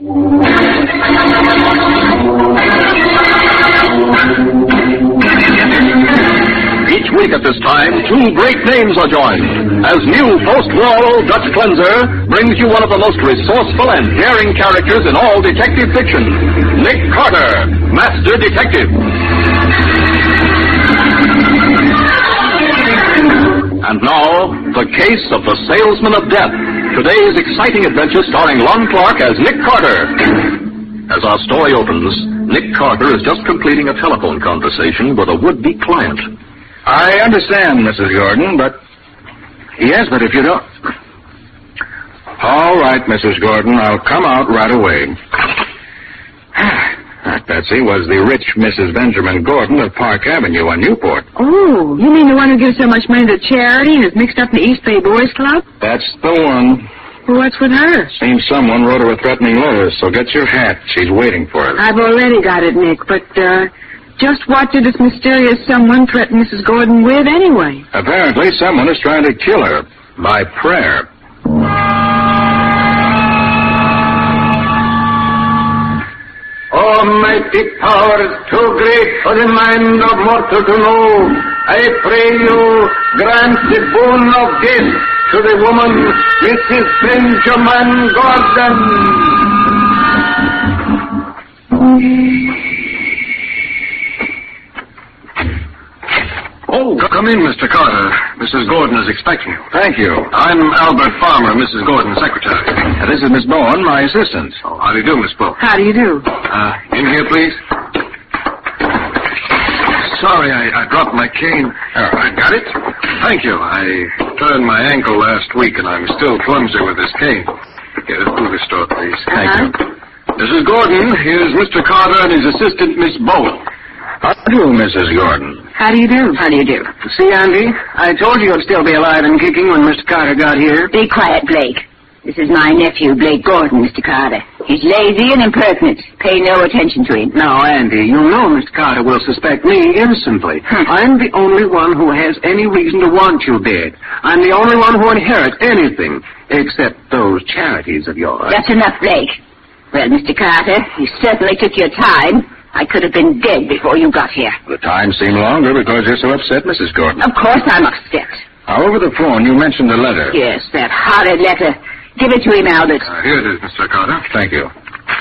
Each week at this time, two great names are joined, as new post-war Dutch Cleanser brings you one of the most resourceful and daring characters in all detective fiction, Nick Carter, Master Detective. And now, the case of the Salesman of Death. Today's exciting adventure starring Lon Clark as Nick Carter. As our story opens, Nick Carter is just completing a telephone conversation with a would-be client. I understand, Mrs. Gordon, but... Yes, but if you don't... All right, Mrs. Gordon, I'll come out right away. That, Betsy, was the rich Mrs. Benjamin Gordon of Park Avenue on Newport. Oh, you mean the one who gives so much money to charity and is mixed up in the East Bay Boys Club? That's the one. Well, what's with her? Seems someone wrote her a threatening letter, so get your hat. She's waiting for it. I've already got it, Nick, but, just what did this mysterious someone threaten Mrs. Gordon with anyway? Apparently, someone is trying to kill her by prayer. Almighty power is too great for the mind of mortal to know. I pray you, grant the boon of death to the woman, Mrs. Benjamin Gordon. Oh, come in, Mr. Carter. Mrs. Gordon is expecting you. Thank you. I'm Albert Farmer, Mrs. Gordon's secretary. This is Miss Bowen, my assistant. Oh, how do you do, Miss Bowen? How do you do? In here, please. Sorry, I dropped my cane. I got it? Thank you. I turned my ankle last week, and I'm still clumsy with this cane. Get it through the store, please. Thank you. Mrs. Gordon, here's Mr. Carter and his assistant, Miss Bowen. How do you do, Mrs. Gordon? How do you do? How do you do? See, Andy, I told you you'd still be alive and kicking when Mr. Carter got here. Be quiet, Blake. This is my nephew, Blake Gordon, Mr. Carter. He's lazy and impertinent. Pay no attention to him. Now, Andy, you know Mr. Carter will suspect me innocently. I'm the only one who has any reason to want you dead. I'm the only one who inherits anything, except those charities of yours. That's enough, Blake. Well, Mr. Carter, you certainly took your time. I could have been dead before you got here. The time seemed longer because you're so upset, Mrs. Gordon. Of course I'm upset. Over the phone, you mentioned a letter. Yes, that horrid letter. Give it to him, Albert. Here it is, Mr. Carter. Thank you.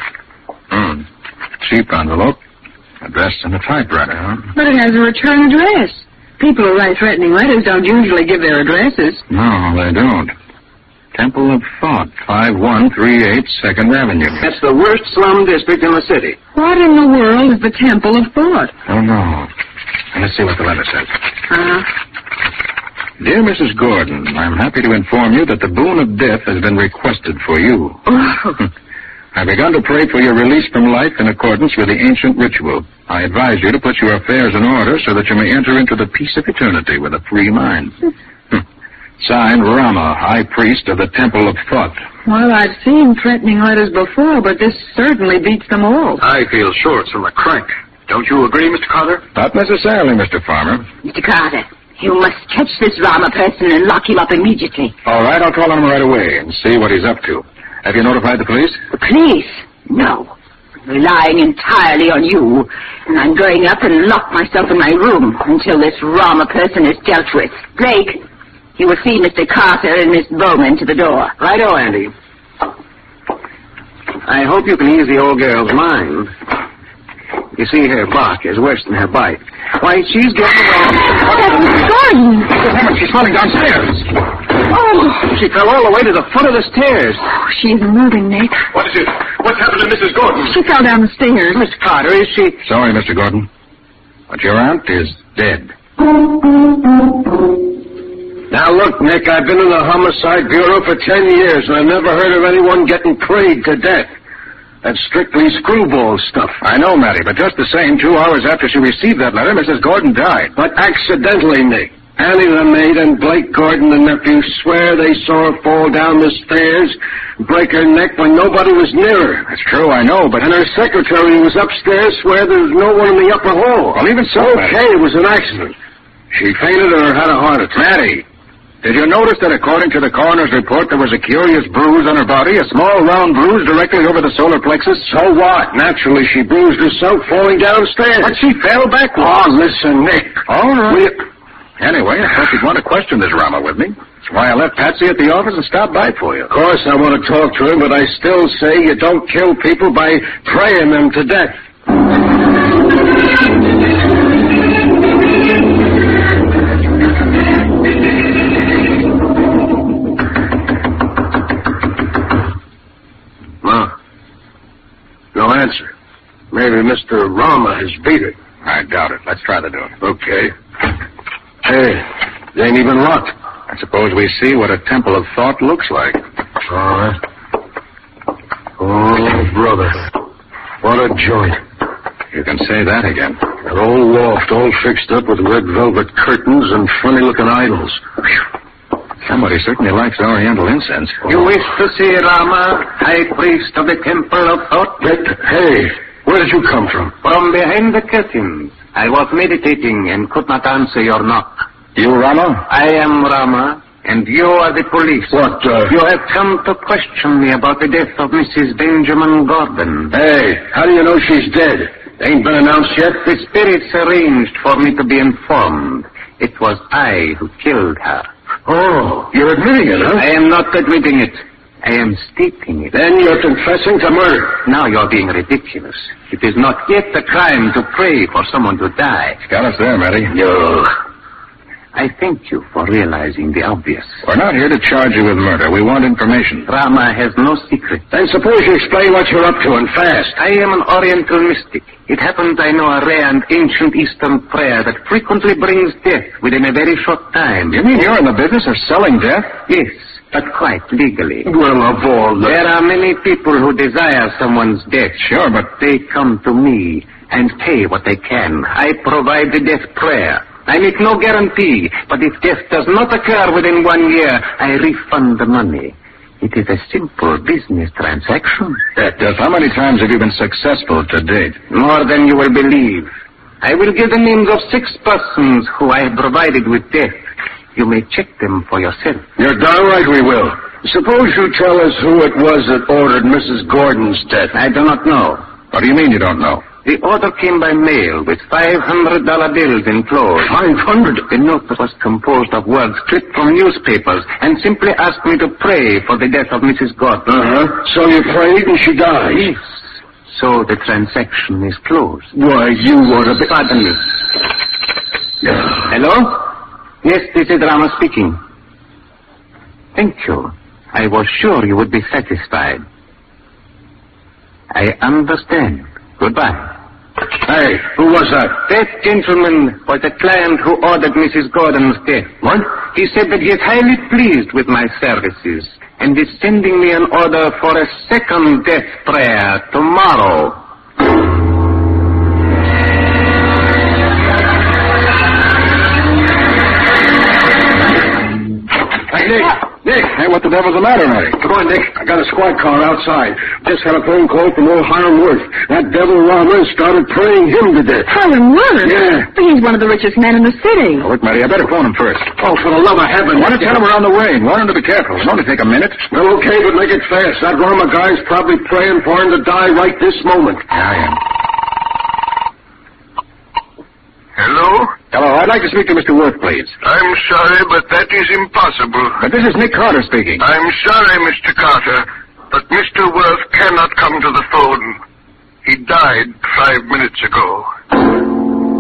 Cheap envelope. Addressed in a typewriter, huh? But it has a return address. People who write threatening letters don't usually give their addresses. No, they don't. Temple of Thought, 5138 2nd Avenue. That's the worst slum district in the city. What in the world is the Temple of Thought? Oh, no. Let's see what the letter says. Dear Mrs. Gordon, I'm happy to inform you that the boon of death has been requested for you. Oh. I've begun to pray for your release from life in accordance with the ancient ritual. I advise you to put your affairs in order so that you may enter into the peace of eternity with a free mind. Signed, Rama, High Priest of the Temple of Thought. Well, I've seen threatening letters before, but this certainly beats them all. I feel sure it's from a crank. Don't you agree, Mr. Carter? Not necessarily, Mr. Farmer. Mr. Carter, you must catch this Rama person and lock him up immediately. All right, I'll call on him right away and see what he's up to. Have you notified the police? The police? No. I'm relying entirely on you, and I'm going up and lock myself in my room until this Rama person is dealt with. Blake, you will see Mr. Carter and Miss Bowman to the door. Righto, Andy. I hope you can ease the old girl's mind. You see, her bark is worse than her bite. Why, she's getting along. Gordon! She's falling downstairs. Oh! She fell all the way to the foot of the stairs. Oh, she's moving, Nick. What is it? What's happened to Mrs. Gordon? She fell down the stairs. Mr. Carter, is she... Sorry, Mr. Gordon. But your aunt is dead. Now, look, Nick, I've been in the Homicide Bureau for 10 years, and I've never heard of anyone getting prayed to death. That's strictly screwball stuff. I know, Matty, but just the same, 2 hours after she received that letter, Mrs. Gordon died. But accidentally, Nick. Annie the maid and Blake Gordon the nephew swear they saw her fall down the stairs, break her neck when nobody was near her. That's true, I know, but... And her secretary who was upstairs swear there was no one in the upper hall. Well, even so, Okay, it was an accident. She fainted or had a heart attack. Matty, Did you notice that according to the coroner's report, there was a curious bruise on her body, a small round bruise directly over the solar plexus? So what? Naturally, she bruised herself falling downstairs. But she fell backwards. Oh, listen, Nick. All right. Anyway, I thought you'd want to question this Rama with me. That's why I left Patsy at the office and stopped by for you. Of course, I want to talk to him, but I still say you don't kill people by praying them to death. No answer. Maybe Mr. Rama has beat it. I doubt it. Let's try the door. Okay. Hey, they ain't even locked. I suppose we see what a temple of thought looks like. All right. Oh, brother. What a joint. You can say that again. That old loft all fixed up with red velvet curtains and funny-looking idols. Somebody certainly likes Oriental incense. You wish to see Rama, High Priest of the Temple of Thought? Hey, where did you come from? From behind the curtains. I was meditating and could not answer your knock. You Rama? I am Rama, and you are the police. What, You have come to question me about the death of Mrs. Benjamin Gordon. Hey, how do you know she's dead? Ain't been announced yet? The spirits arranged for me to be informed. It was I who killed her. Oh, you're admitting it, huh? I am not admitting it. I am stating it. Then you're confessing to murder. Now you're being ridiculous. It is not yet a crime to pray for someone to die. Got us there, Matty. No. I thank you for realizing the obvious. We're not here to charge you with murder. We want information. Rama has no secret. Then suppose you explain what you're up to, and fast. I am an Oriental mystic. It happens I know a rare and ancient Eastern prayer that frequently brings death within a very short time. You mean you're in the business of selling death? Yes, but quite legally. Well, of all the... There are many people who desire someone's death. Sure, but They come to me and pay what they can. I provide the death prayer. I make no guarantee, but if death does not occur within 1 year, I refund the money. It is a simple business transaction. How many times have you been successful to date? More than you will believe. I will give the names of 6 persons who I have provided with death. You may check them for yourself. You're darn right we will. Suppose you tell us who it was that ordered Mrs. Gordon's death. I do not know. What do you mean you don't know? The order came by mail with $500 bills enclosed. 500? The note was composed of words clipped from newspapers and simply asked me to pray for the death of Mrs. Gordon. So you prayed and she died? Yes. So the transaction is closed. Why, you ought to be... Pardon me. Hello? Yes, this is Rama speaking. Thank you. I was sure you would be satisfied. I understand. Goodbye. Hey, who was that? That gentleman was a client who ordered Mrs. Gordon's death. What? He said that he is highly pleased with my services and is sending me an order for a second death prayer tomorrow. Hey, Nick. Hey, what the devil's the matter, Matty? Come on, Nick. I got a squad car outside. Just had a phone call from old Hiram Worth. That devil Rama started praying him to death. Hiram Worth? Yeah. But he's one of the richest men in the city. Oh, look, Matty, I better phone him first. Oh, for the love of heaven. I want to tell him around the way and warn him to be careful. It'll only take a minute. Well, okay, but make it fast. That Rama guy's probably praying for him to die right this moment. I am. Hello? Hello, I'd like to speak to Mr. Worth, please. I'm sorry, but that is impossible. But this is Nick Carter speaking. I'm sorry, Mr. Carter, but Mr. Worth cannot come to the phone. He died 5 minutes ago.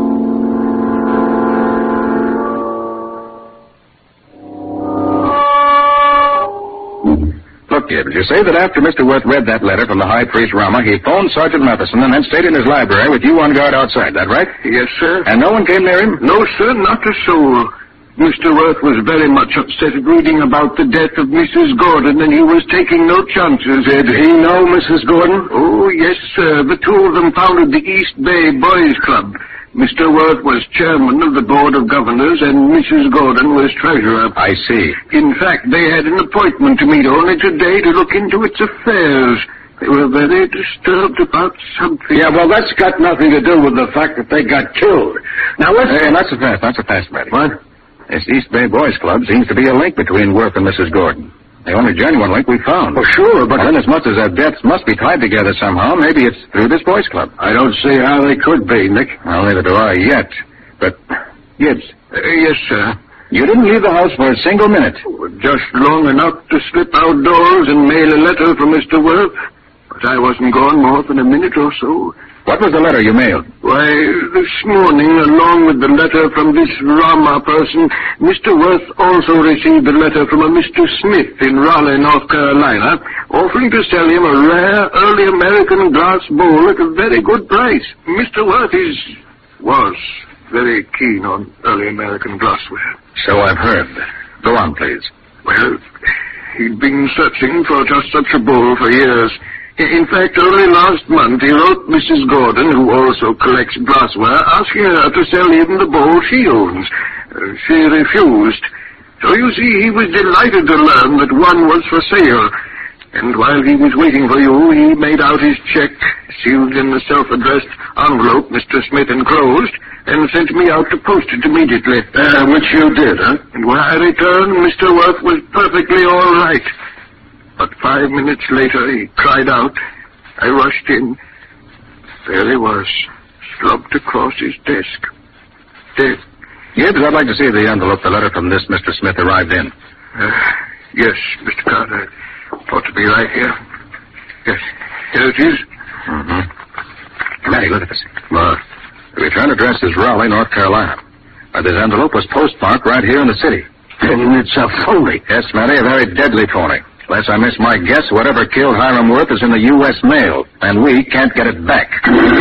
Look, Gibbs, you say that after Mr. Worth read that letter from the High Priest Rama, he phoned Sergeant Matheson and then stayed in his library with you on guard outside, that right? Yes, sir. And no one came near him? No, sir, not a soul. Mr. Worth was very much upset at reading about the death of Mrs. Gordon, and he was taking no chances. Did he know Mrs. Gordon? Oh, yes, sir. The two of them founded the East Bay Boys Club. Mr. Worth was chairman of the Board of Governors, and Mrs. Gordon was treasurer. I see. In fact, they had an appointment to meet only today to look into its affairs. They were very disturbed about something. Yeah, well, that's got nothing to do with the fact that they got killed. Now, let's... Hey, not so fast, Matty. What? This East Bay Boys Club seems to be a link between Worth and Mrs. Gordon. The only genuine link we found. Oh, sure, but... Well, inasmuch as their deaths must be tied together somehow, maybe it's through this boys' club. I don't see how they could be, Nick. Well, neither do I yet. But, Gibbs. Yes, sir. You didn't leave the house for a single minute. Just long enough to slip outdoors and mail a letter from Mr. Worth. But I wasn't gone more than a minute or so. What was the letter you mailed? Why, this morning, along with the letter from this Rama person, Mr. Worth also received a letter from a Mr. Smith in Raleigh, North Carolina, offering to sell him a rare, early American glass bowl at a very good price. Mr. Worth was very keen on early American glassware. So I've heard. Go on, please. Well, he'd been searching for just such a bowl for years. In fact, early last month, he wrote Mrs. Gordon, who also collects glassware, asking her to sell him the bowl she owns. She refused. So you see, he was delighted to learn that one was for sale. And while he was waiting for you, he made out his check, sealed in the self-addressed envelope Mr. Smith enclosed, and sent me out to post it immediately. Which you did, huh? And when I returned, Mr. Worth was perfectly all right. But 5 minutes later, he cried out. I rushed in. There he was, slumped across his desk. Dead. Gibbs, I'd like to see the envelope the letter from this Mr. Smith arrived in. Yes, Mr. Carter. Ought to be right here. Yes, here it is. Mm-hmm. Matty, look at this. The return address is Raleigh, North Carolina. This envelope was postmarked right here in the city. And it's a phony. Yes, Matty, a very deadly phony. Unless I miss my guess, whatever killed Hiram Worth is in the U.S. mail, and we can't get it back.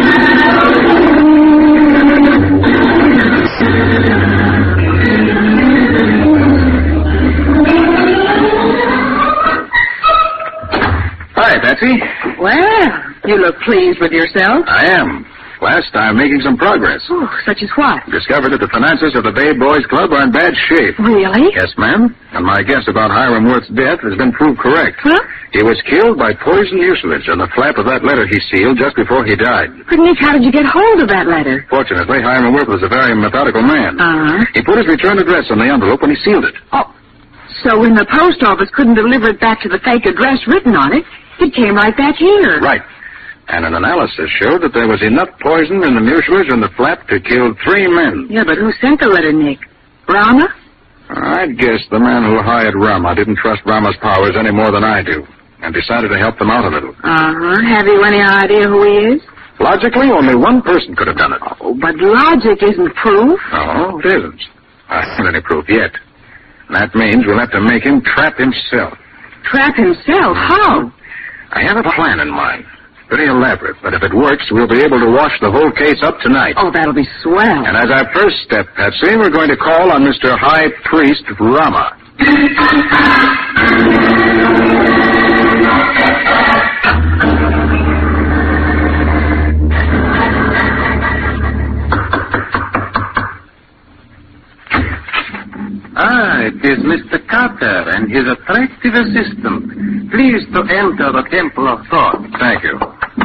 Hi, Betsy. Well, you look pleased with yourself. I am. Last time, making some progress. Oh, such as what? Discovered that the finances of the Bay Boys Club are in bad shape. Really? Yes, ma'am. And my guess about Hiram Worth's death has been proved correct. Huh? He was killed by poison mucilage on the flap of that letter he sealed just before he died. But, Nick, how did you get hold of that letter? Fortunately, Hiram Worth was a very methodical man. Uh-huh. He put his return address on the envelope when he sealed it. Oh, so when the post office couldn't deliver it back to the fake address written on it, it came right back here. Right. And an analysis showed that there was enough poison in the mucilage on the flap to kill 3 men. Yeah, but who sent the letter, Nick? Rama? I'd guess the man who hired Rama didn't trust Rama's powers any more than I do, and decided to help them out a little. Uh-huh. Have you any idea who he is? Logically, only one person could have done it. Oh, but logic isn't proof. No, it isn't. I haven't any proof yet. And that means we'll have to make him trap himself. Trap himself? How? I have a plan in mind. Pretty elaborate, but if it works, we'll be able to wash the whole case up tonight. Oh, that'll be swell. And as our first step, Patsy, we're going to call on Mr. High Priest Rama. It is Mr. Carter and his attractive assistant. Please to enter the Temple of Thought. Thank you.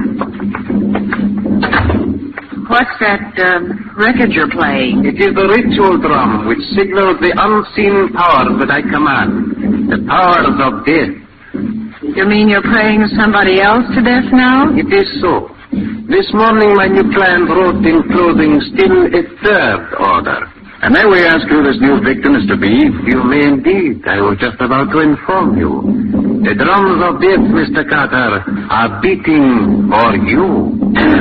What's that record you're playing? It is the ritual drum which signals the unseen powers that I command. The powers of death. You mean you're praying somebody else to death now? It is so. This morning my new client wrote in clothing still a third order. And may we ask who this new victim is to be? You may indeed. I was just about to inform you. The drums of death, Mr. Carter, are beating for you.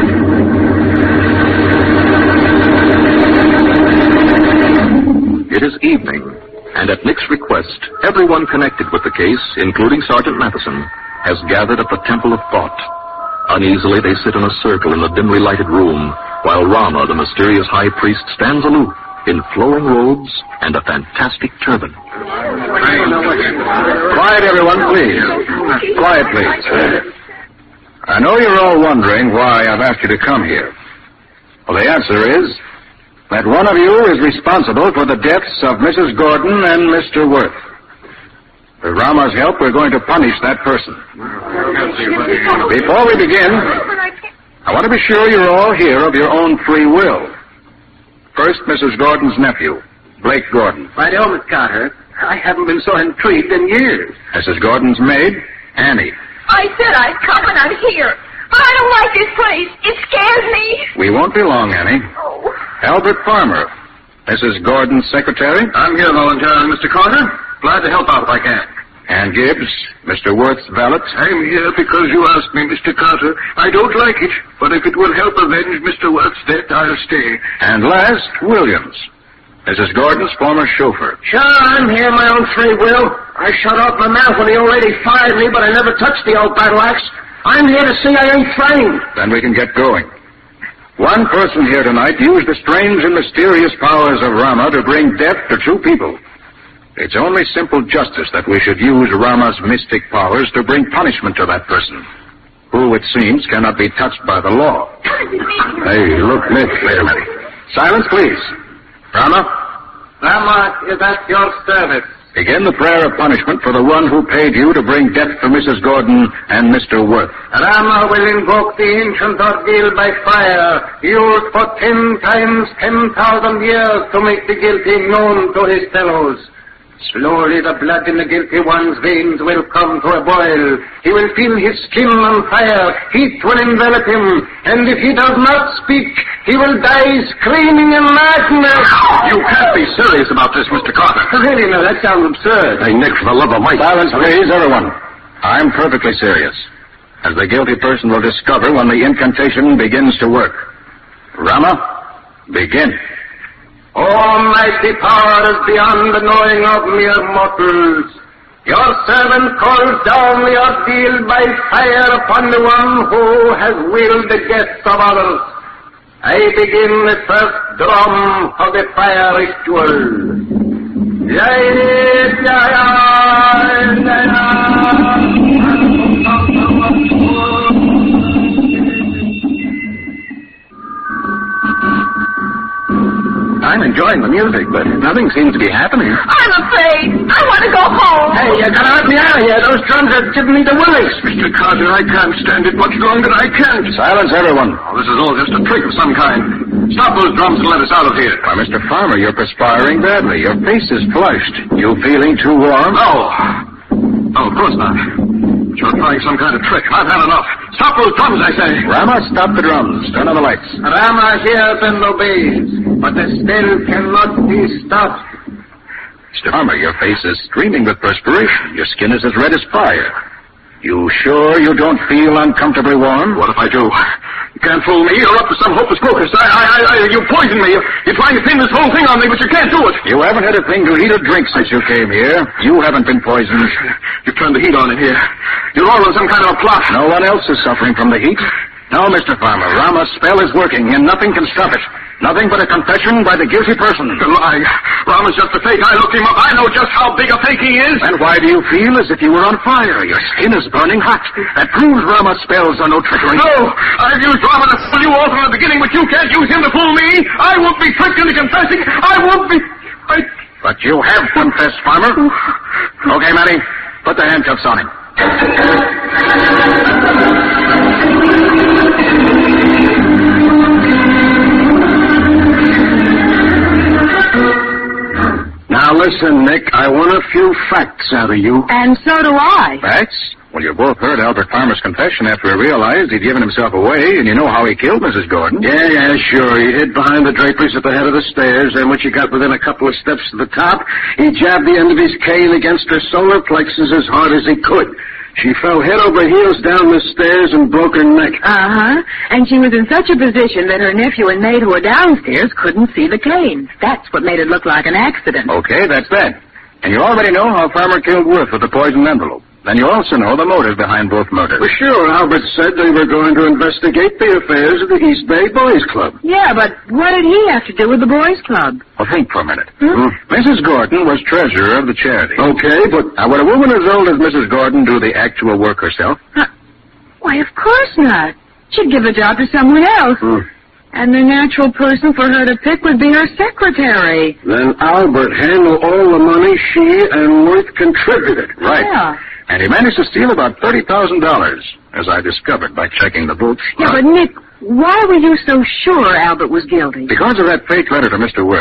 It is evening, and at Nick's request, everyone connected with the case, including Sergeant Matheson, has gathered at the Temple of Thought. Uneasily, they sit in a circle in the dimly lighted room, while Rama, the mysterious high priest, stands aloof in flowing robes and a fantastic turban. Quiet, everyone, please. Quiet, please. I know you're all wondering why I've asked you to come here. Well, the answer is that one of you is responsible for the deaths of Mrs. Gordon and Mr. Worth. With Rama's help, we're going to punish that person. Before we begin, I want to be sure you're all here of your own free will. First, Mrs. Gordon's nephew, Blake Gordon. Righto, Miss Carter. I haven't been so intrigued in years. Mrs. Gordon's maid, Annie. I said I'd come and I'm here. But I don't like this place. It scares me. We won't be long, Annie. Oh. Albert Farmer, Mrs. Gordon's secretary. I'm here volunteering, Mr. Carter. Glad to help out if I can. Ann Gibbs, Mr. Worth's valet. I'm here because you asked me, Mr. Carter. I don't like it, but if it will help avenge Mr. Worth's death, I'll stay. And last, Williams, Mrs. Gordon's former chauffeur. Sure, I'm here my own free will. I shut off my mouth when the old lady fired me, but I never touched the old battle axe. I'm here to see I ain't framed. Then we can get going. One person here tonight used the strange and mysterious powers of Rama to bring death to two people. It's only simple justice that we should use Rama's mystic powers to bring punishment to that person, who, it seems, cannot be touched by the law. Hey, look, Nick. Wait a minute. Silence, please. Rama, Rama is at your service. begin the prayer of punishment for the one who paid you to bring death to Mrs. Gordon and Mr. Worth. Rama will invoke the ancient ordeal by fire, used for 10 times 10,000 years to make the guilty known to his fellows. Slowly the blood in the guilty one's veins will come to a boil. He will feel his skin on fire. Heat will envelop him. And if he does not speak, he will die screaming in madness. You can't be serious about this, Mr. Carter. Really, no, that sounds absurd. Hey, Nick, for the love of Mike. Silence, please, everyone. I'm perfectly serious, as the guilty person will discover when the incantation begins to work. Rama, begin. Almighty power is beyond the knowing of mere mortals. Your servant calls down the ordeal by fire upon the one who has willed the death of others. I begin the first drum of the fire ritual. Jai Jaya I'm enjoying the music, but nothing seems to be happening. I'm afraid. I want to go home. Hey, you gotta let me out of here. Those drums are giving me the willies. Mr. Carter, I can't stand it much longer. I can't. Silence, everyone. Oh, this is all just a trick of some kind. Stop those drums and let us out of here. Why, Mr. Farmer, you're perspiring badly. Your face is flushed. You feeling too warm? No, of course not. You're trying some kind of trick. I've had enough. Stop those drums, I say. Rama, stop the drums. Turn on the lights. Rama hears and obeys, but the spell cannot be stopped. Mr. Farmer, your face is streaming with perspiration. Your skin is as red as fire. You sure you don't feel uncomfortably warm? What if I do? You can't fool me. You're up to some hocus pocus. You poisoned me. You're trying to pin this whole thing on me, but you can't do it. You haven't had a thing to eat or drink since you came here. You haven't been poisoned. You've turned the heat on in here. You're all on some kind of a plot. No one else is suffering from the heat. No, Mr. Farmer, Rama's spell is working, and nothing can stop it. Nothing but a confession by the guilty person. The lie. Rama's just a fake. I looked him up. I know just how big a fake he is. And why do you feel as if you were on fire? Your skin is burning hot. That proves Rama's spells are no trickery. No, I've used Rama to fool you all from the beginning, but you can't use him to fool me. I won't be tricked into confessing. I won't be... But you have confessed, Farmer. Okay, Manny, put the handcuffs on him. Now listen, Nick, I want a few facts out of you. And so do I. Facts? Well, you both heard Albert Farmer's confession after he realized he'd given himself away, and you know how he killed Mrs. Gordon. Yeah, sure. He hid behind the draperies at the head of the stairs, and when she got within a couple of steps to the top, he jabbed the end of his cane against her solar plexus as hard as he could. She fell head over heels down the stairs and broke her neck. Uh-huh. And she was in such a position that her nephew and maid who were downstairs couldn't see the cane. That's what made it look like an accident. Okay, that's that. And you already know how Farmer killed Worth with the poisoned envelope. Then you also know the motive behind both murders. Well, sure, Albert said they were going to investigate the affairs of the East Bay Boys Club. Yeah, but what did he have to do with the boys' club? Well, think for a minute. Mrs. Gordon was treasurer of the charity. Okay, but... Now, would a woman as old as Mrs. Gordon do the actual work herself? Why, of course not. She'd give a job to someone else. And the natural person for her to pick would be her secretary. Then Albert handled all the money she and Worth contributed. Right. Yeah. And he managed to steal about $30,000, as I discovered by checking the books. Yeah, but Nick, why were you so sure Albert was guilty? Because of that fake letter to Mr. Worth.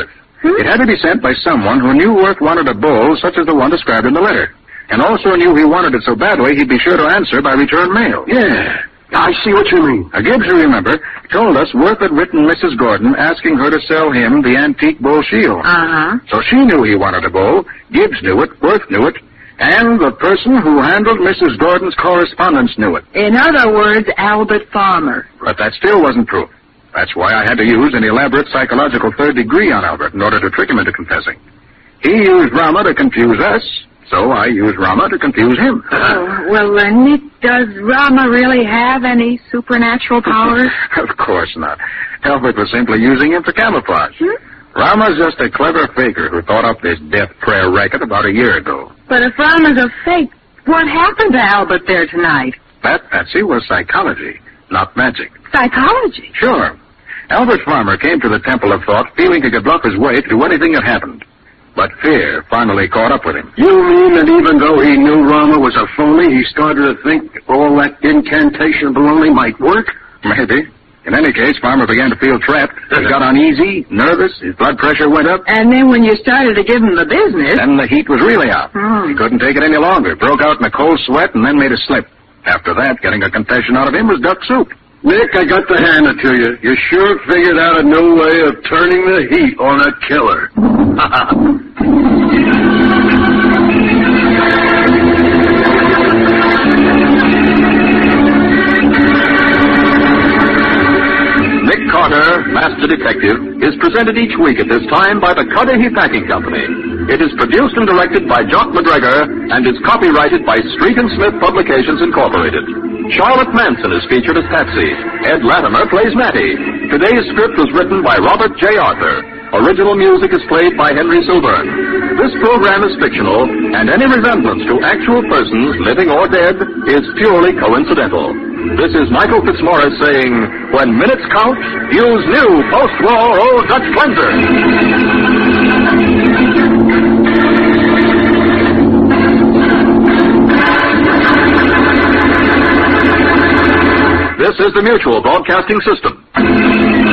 It had to be sent by someone who knew Worth wanted a bowl such as the one described in the letter, and also knew he wanted it so badly he'd be sure to answer by return mail. Yeah, I see what you mean. Gibbs, you remember, told us Worth had written Mrs. Gordon asking her to sell him the antique bowl shield. So she knew he wanted a bowl, Gibbs knew it, Worth knew it, and the person who handled Mrs. Gordon's correspondence knew it. In other words, Albert Farmer. But that still wasn't proof. That's why I had to use an elaborate psychological third degree on Albert in order to trick him into confessing. He used Rama to confuse us, so I used Rama to confuse him. Well, Nick, does Rama really have any supernatural powers? Of course not. Albert was simply using him for camouflage. Rama's just a clever faker who thought up this death prayer racket about a year ago. But if Rama's a fake, what happened to Albert there tonight? That, Patsy, was psychology, not magic. Psychology? Sure. Albert Farmer came to the Temple of Thought feeling he could bluff his way through anything that happened. But fear finally caught up with him. You mean that even though he knew Rama was a phony, he started to think all that incantation baloney might work? Maybe. In any case, Farmer began to feel trapped. He got uneasy, nervous, his blood pressure went up. And then when you started to give him the business... Then the heat was really out. He couldn't take it any longer, broke out in a cold sweat, and then made a slip. After that, getting a confession out of him was duck soup. Nick, I got to hand it to you. You sure figured out a new way of turning the heat on a killer. Nick Carter, Master Detective, is presented each week at this time by the Carter Packing Company. It is produced and directed by Jock McGregor and is copyrighted by Street and Smith Publications, Incorporated. Charlotte Manson is featured as Patsy. Ed Latimer plays Matty. Today's script was written by Robert J. Arthur. Original music is played by Henry Silverne. This program is fictional, and any resemblance to actual persons, living or dead, is purely coincidental. This is Michael Fitzmaurice saying, when minutes count, use new post-war Old Dutch cleanser. This is the Mutual Broadcasting System.